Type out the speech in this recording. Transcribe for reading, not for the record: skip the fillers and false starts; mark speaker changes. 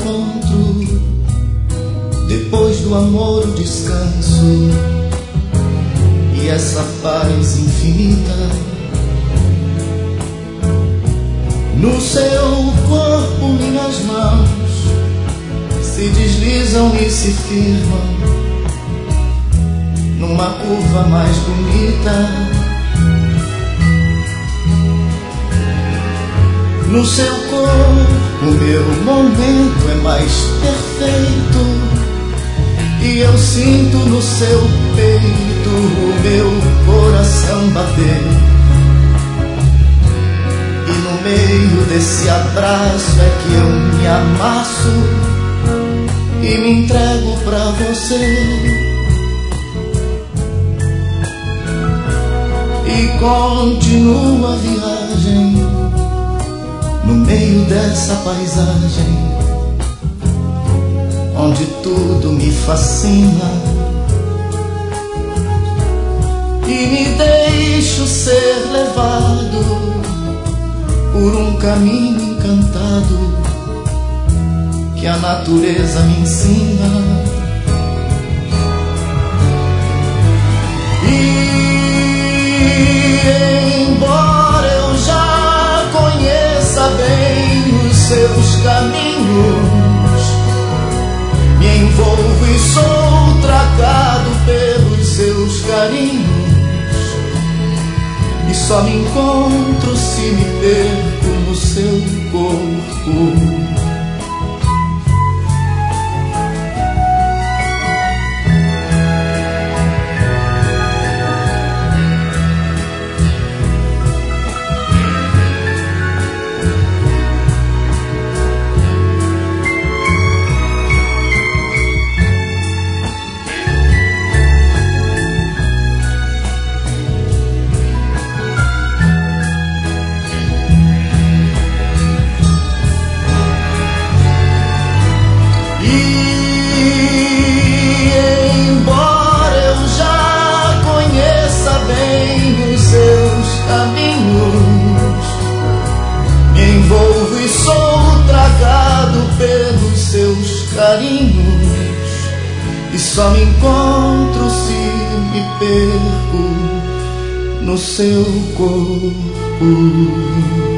Speaker 1: encontro, depois do amor o descanso e essa paz infinita. No seu corpo minhas mãos se deslizam e se firmam numa curva mais bonita. No seu corpo meu momento é mais perfeito, e eu sinto no seu peito o meu coração bater. E no meio desse abraço é que eu me amasso e me entrego pra você. E continua a viagem no meio dessa paisagem, onde tudo me fascina, e me deixo ser levado por um caminho encantado que a natureza me ensina. Embora eu já conheça bem os seus caminhos, me envolvo e sou tragado pelos seus carinhos, e só me encontro se me perco no seu corpo. Pelos seus carinhos, e só me encontro se me perco no seu corpo.